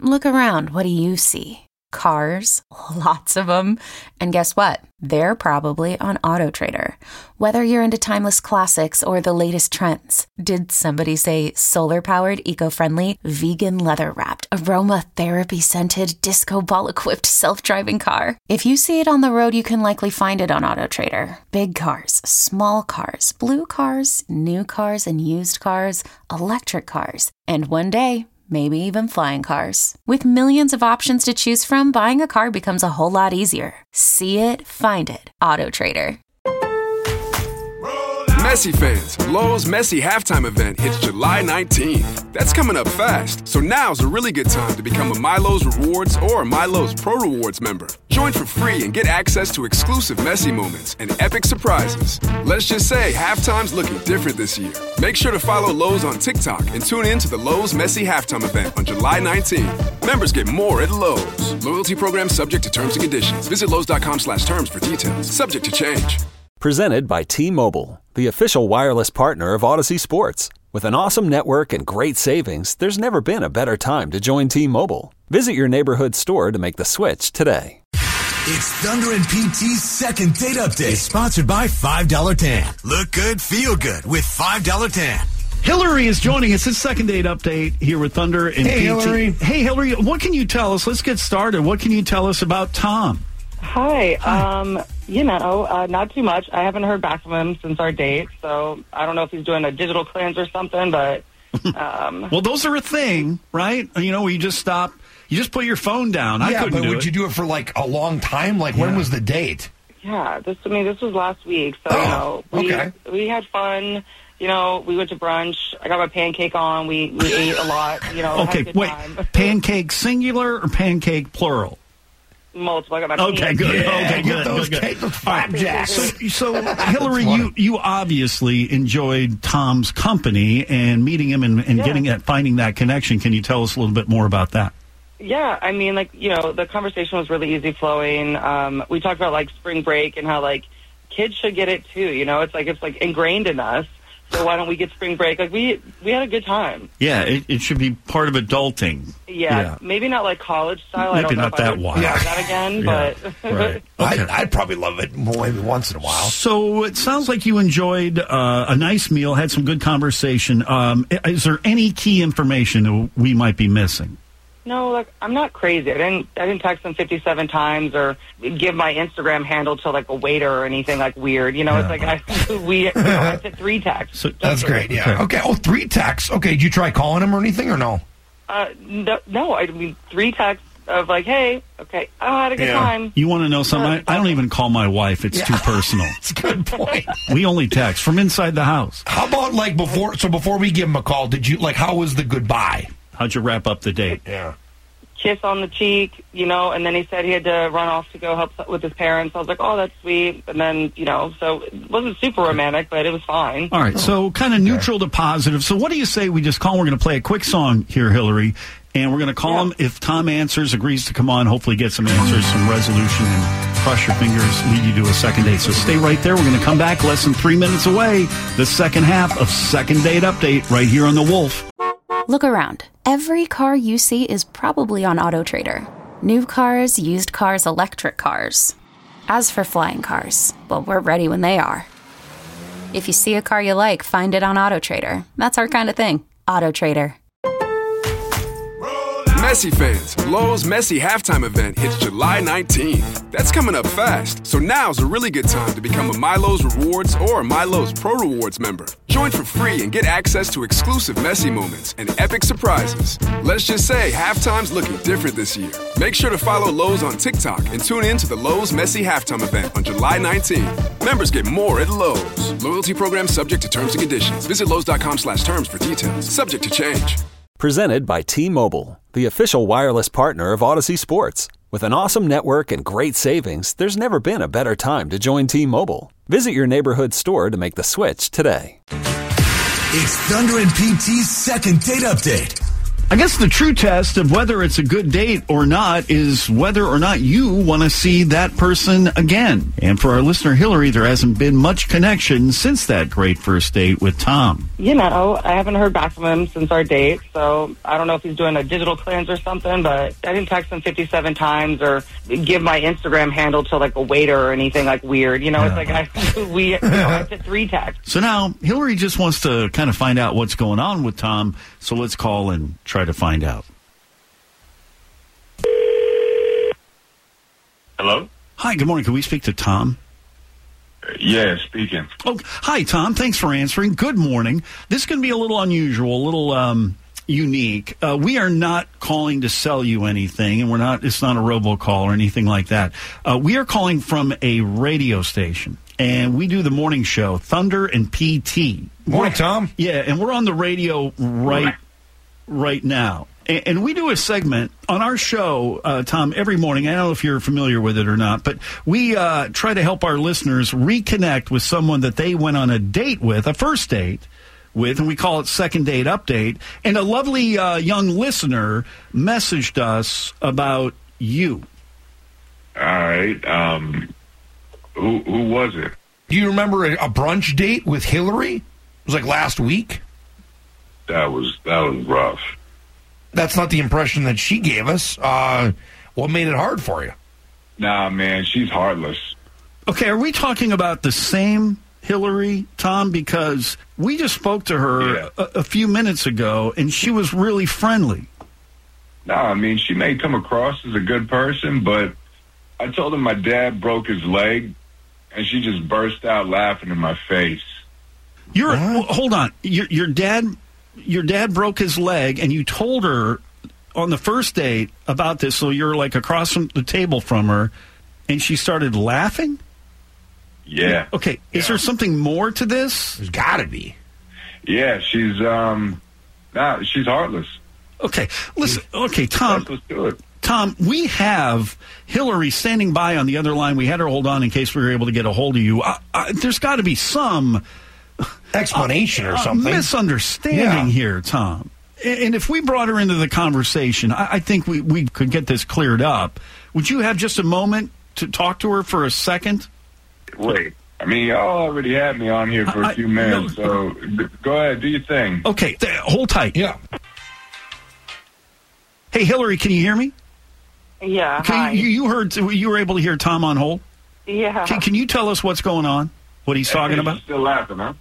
Look around. What do you see? Cars, lots of them. And guess what? They're probably on AutoTrader. Whether you're into timeless classics or the latest trends. Did somebody say solar-powered, eco-friendly, vegan leather-wrapped, aromatherapy-scented, disco ball-equipped self-driving car? If you see it on the road, you can likely find it on AutoTrader. Big cars, small cars, blue cars, new cars and used cars, electric cars. And one day, maybe even flying cars. With millions of options to choose from, buying a car becomes a whole lot easier. See it, find it. AutoTrader. Messi fans, Lowe's Messi halftime event hits July 19th. That's coming up fast, so now's a really good time to become a MyLowe's Rewards or MyLowe's Pro Rewards member. Join for free and get access to exclusive Messi moments and epic surprises. Let's just say halftime's looking different this year. Make sure to follow Lowe's on TikTok and tune in to the Lowe's Messi halftime event on July 19th. Members get more at Lowe's. Loyalty program subject to terms and conditions. Visit Lowe's.com/terms for details. Subject to change. Presented by T-Mobile, the official wireless partner of Odyssey Sports. With an awesome network and great savings, there's never been a better time to join T-Mobile. Visit your neighborhood store to make the switch today. It's Thunder and PT's second date update, sponsored by $5 Tan. Look good, feel good with $5 Tan. Hillary is joining us. It's second date update here with Thunder and PT. Hillary. Hey, Hillary, what can you tell us? Let's get started. What can you tell us about Tom? Hi. Not too much. I haven't heard back from him since our date, so I don't know if he's doing a digital cleanse or something, but... Well, those are a thing, right? You know, where you just stop, you just put your phone down. Yeah, I couldn't but do would it. you do it for like a long time? Like when was the date? Yeah, this was last week, so, we had fun. You know, we went to brunch. I got my pancake on. We ate a lot, had a good time. Pancake singular or pancake plural? Multiple. I got my Okay, good. Yeah, okay, get good. those good. cake, those flapjacks. So Hillary, you obviously enjoyed Tom's company and meeting him and finding that connection. Can you tell us a little bit more about that? Yeah, I mean, the conversation was really easy flowing. We talked about spring break and how kids should get it too. It's ingrained in us. So why don't we get spring break? We had a good time. Yeah, it should be part of adulting. Yeah. Maybe not college style. Maybe I don't know not if that I would wild. do that again, but Right. Okay. I'd probably love it maybe once in a while. So it sounds like you enjoyed a nice meal, had some good conversation. Is there any key information that we might be missing? No, I'm not crazy. I didn't text him 57 times or give my Instagram handle to a waiter or anything weird. I said 3 texts. So, that's great. Yeah. Okay. Oh, 3 texts. Okay. Did you try calling him or anything or no? No. I mean 3 texts of hey, okay, I had a good time. You want to know something? I don't even call my wife. It's too personal. That's a good point. We only text from inside the house. How about before we give him a call, did you how was the goodbye? How'd you wrap up the date? Yeah. Kiss on the cheek, and then he said he had to run off to go help with his parents. I was like, oh, that's sweet. And then, so it wasn't super romantic, but it was fine. All right, so kind of neutral to positive. So what do you say we just call him? We're going to play a quick song here, Hillary, and we're going to call him. If Tom answers, agrees to come on, hopefully get some answers, some resolution, and cross your fingers, lead you to a second date. So stay right there. We're going to come back less than 3 minutes away. The second half of Second Date Update right here on The Wolf. Look around. Every car you see is probably on AutoTrader. New cars, used cars, electric cars. As for flying cars, well, we're ready when they are. If you see a car you like, find it on AutoTrader. That's our kind of thing. AutoTrader. Messi fans, Lowe's Messi halftime event hits July 19th. That's coming up fast, so now's a really good time to become a MyLowe's Rewards or MyLowe's Pro Rewards member. Join for free and get access to exclusive Messi moments and epic surprises. Let's just say halftime's looking different this year. Make sure to follow Lowe's on TikTok and tune in to the Lowe's Messi halftime event on July 19th. Members get more at Lowe's. Loyalty program subject to terms and conditions. Visit Lowe's.com/terms for details. Subject to change. Presented by T-Mobile, the official wireless partner of Odyssey Sports. With an awesome network and great savings, there's never been a better time to join T-Mobile. Visit your neighborhood store to make the switch today. It's Thunder and PT's second date update. I guess the true test of whether it's a good date or not is whether or not you want to see that person again. And for our listener, Hillary, there hasn't been much connection since that great first date with Tom. You know, I haven't heard back from him since our date, so I don't know if he's doing a digital cleanse or something, but I didn't text him 57 times or give my Instagram handle to like a waiter or anything like weird. You know, it's like I sent 3 texts. So now Hillary just wants to kind of find out what's going on with Tom, so let's call and try to find out. Hello? Hi, good morning. Can we speak to Tom? Yeah, speaking. Oh, hi, Tom. Thanks for answering. Good morning. This is going to be a little unusual, a little unique. We are not calling to sell you anything, and it's not a robocall or anything like that. We are calling from a radio station, and we do the morning show, Thunder and PT. Morning, Tom. Yeah, and we're on the radio right now. And we do a segment on our show, Tom, every morning. I don't know if you're familiar with it or not, but we try to help our listeners reconnect with someone that they went on a date with, a first date with, and we call it Second Date Update. And a lovely young listener messaged us about you. All right. Who was it? Do you remember a brunch date with Hillary? It was like last week. That was rough. That's not the impression that she gave us. What made it hard for you? Nah, man, she's heartless. Okay, are we talking about the same Hillary, Tom? Because we just spoke to her a few minutes ago, and she was really friendly. No, I mean, she may come across as a good person, but I told her my dad broke his leg, and she just burst out laughing in my face. Hold on. Your dad broke his leg, and you told her on the first date about this, so you're like across from the table from her, and she started laughing? Yeah. Okay, is there something more to this? There's got to be. Yeah, she's heartless. Okay, listen. Okay, Tom. Let's do it. Tom, we have Hillary standing by on the other line. We had her hold on in case we were able to get a hold of you. There's got to be some explanation or something. Misunderstanding here, Tom. And if we brought her into the conversation, I think we could get this cleared up. Would you have just a moment to talk to her for a second? Wait. I mean, y'all already had me on here for a few minutes, so go ahead, do your thing. Okay, hold tight. Yeah. Hey, Hillary, can you hear me? Yeah, hi. You were able to hear Tom on hold? Yeah. Can you tell us what's going on? What he's talking about? Still laughing, huh?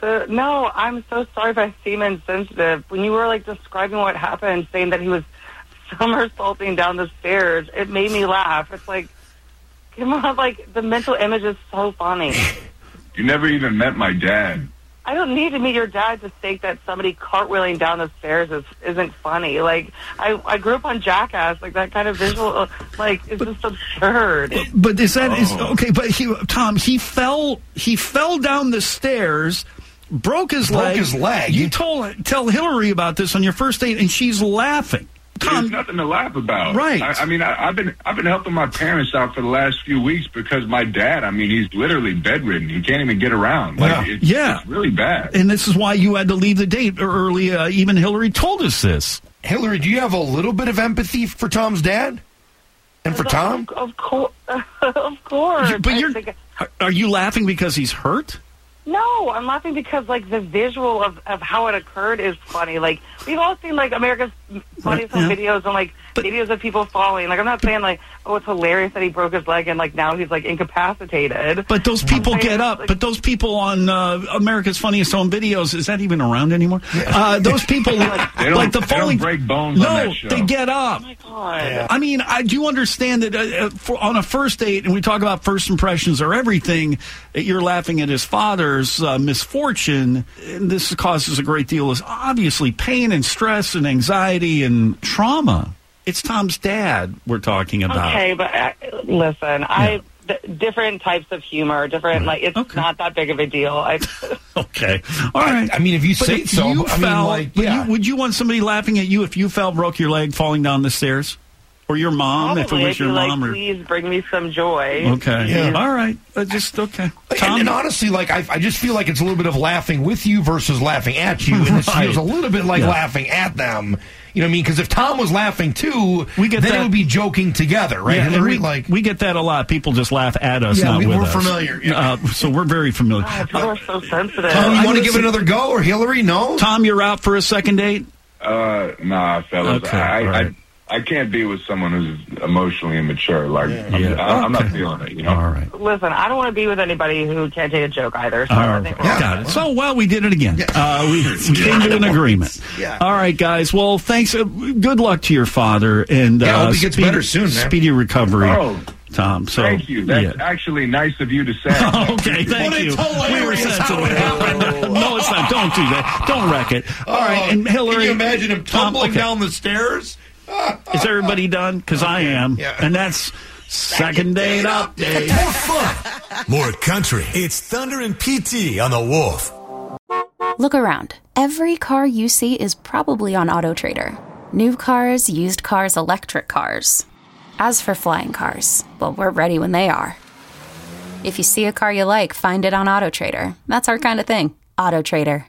No, I'm so sorry if I seem insensitive. When you were, like, describing what happened, saying that he was somersaulting down the stairs, it made me laugh. It's like, come on, like, the mental image is so funny. You never even met my dad. I don't need to meet your dad to think that somebody cartwheeling down the stairs isn't funny. Like, I grew up on Jackass. Like, that kind of visual, like, is just absurd. But is that okay? But Tom, he fell down the stairs, broke his leg. You tell Hillary about this on your first date, and she's laughing. Tom, there's nothing to laugh about. Right. I mean, I've been helping my parents out for the last few weeks because my dad, I mean, he's literally bedridden. He can't even get around. Like, it's really bad. And this is why you had to leave the date early. Even Hillary told us this. Hillary, do you have a little bit of empathy for Tom's dad? And for Tom? Of course. Of course. But are you laughing because he's hurt? No, I'm laughing because, like, the visual of how it occurred is funny. Like, we've all seen, like, America's Funniest Home Videos and, like, videos of people falling. Like, I'm not saying, like, oh, it's hilarious that he broke his leg and, like, now he's, like, incapacitated. But those people get up. Like, but those people on America's Funniest Home Videos, is that even around anymore? Those people, like the falling. They don't break bones on that show. They get up. Oh, my God. Yeah. I mean, I do understand that on a first date, and we talk about first impressions or everything, that you're laughing at his father's misfortune, and this causes a great deal of, obviously, pain and stress and anxiety and trauma. It's Tom's dad we're talking about. Okay, but listen, different types of humor, different, like, it's not that big of a deal. Okay. All right. I mean, if you say so, I mean, like, would you want somebody laughing at you if you broke your leg falling down the stairs? Or your mom, probably, if it was your mom. Like, please bring me some joy. Okay. Yeah. All right. Okay. Tom? And honestly, like, I just feel like it's a little bit of laughing with you versus laughing at you. And this feels a little bit like laughing at them. You know what I mean? Because if Tom was laughing too, We get then that- it would be joking together, right? Yeah, and Hillary? we get that a lot. People just laugh at us, not with we're us. familiar. Yeah. So we're very familiar. People are so sensitive. Tom, you want to give it listen- another go, or Hillary? No? Tom, you're out for a second date? Nah, fellas. Okay, all right. I can't be with someone who's emotionally immature. Like, Yeah. I'm not Okay. feeling it, you know? All right. Listen, I don't want to be with anybody who can't take a joke either. So All I right. think we're all Got it. So, well, we did it again. We came to an agreement. Yeah. All right, guys. Well, thanks. Good luck to your father. And Yeah, I hope he gets better soon, man. Speedy recovery, Oh, Tom. So, thank you. That's yeah. actually nice of you to say. Okay, thank you. We were sensitive. No, it's not. Don't do that. Don't wreck it. All right, and Hillary. Can you imagine him tumbling okay. down the stairs? Is everybody done? Because I am. Yeah. And that's Second Date Update. More fun, more country. It's Thunder and PT on the Wolf. Look around. Every car you see is probably on AutoTrader. New cars, used cars, electric cars. As for flying cars, well, we're ready when they are. If you see a car you like, find it on AutoTrader. That's our kind of thing. AutoTrader.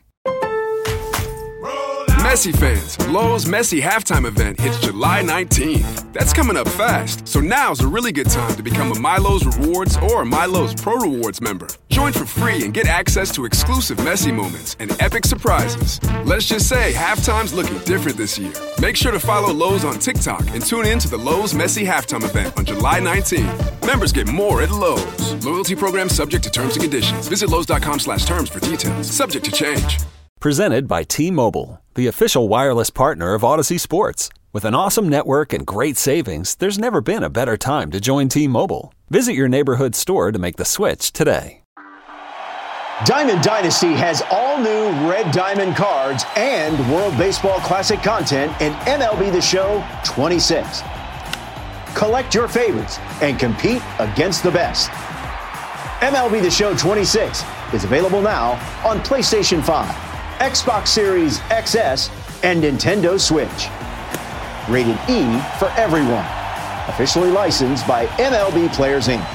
Messi fans, Lowe's Messi halftime event hits July 19th. That's coming up fast, so now's a really good time to become a MyLowe's Rewards or MyLowe's Pro Rewards member. Join for free and get access to exclusive Messi moments and epic surprises. Let's just say halftime's looking different this year. Make sure to follow Lowe's on TikTok and tune in to the Lowe's Messi halftime event on July 19th. Members get more at Lowe's. Loyalty program subject to terms and conditions. Visit Lowe's.com/terms for details. Subject to change. Presented by T-Mobile, the official wireless partner of Odyssey Sports. With an awesome network and great savings, there's never been a better time to join T-Mobile. Visit your neighborhood store to make the switch today. Diamond Dynasty has all new Red Diamond cards and World Baseball Classic content in MLB The Show 26. Collect your favorites and compete against the best. MLB The Show 26 is available now on PlayStation 5, Xbox Series XS, and Nintendo Switch. Rated E for everyone. Officially licensed by MLB Players Inc.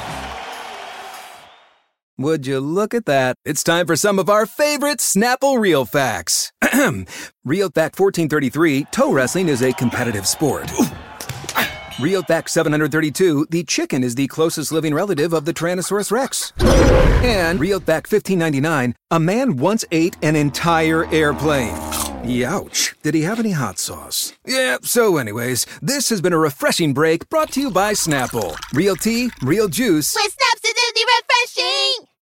Would you look at that? It's time for some of our favorite Snapple Real Facts. Real Fact 1433, toe wrestling is a competitive sport. Real Fact 732, the chicken is the closest living relative of the Tyrannosaurus Rex. And Real Fact 1599, a man once ate an entire airplane. Youch. Did he have any hot sauce? Yeah, so anyways, this has been a refreshing break brought to you by Snapple. Real tea, real juice. With Snap's acidity refreshing!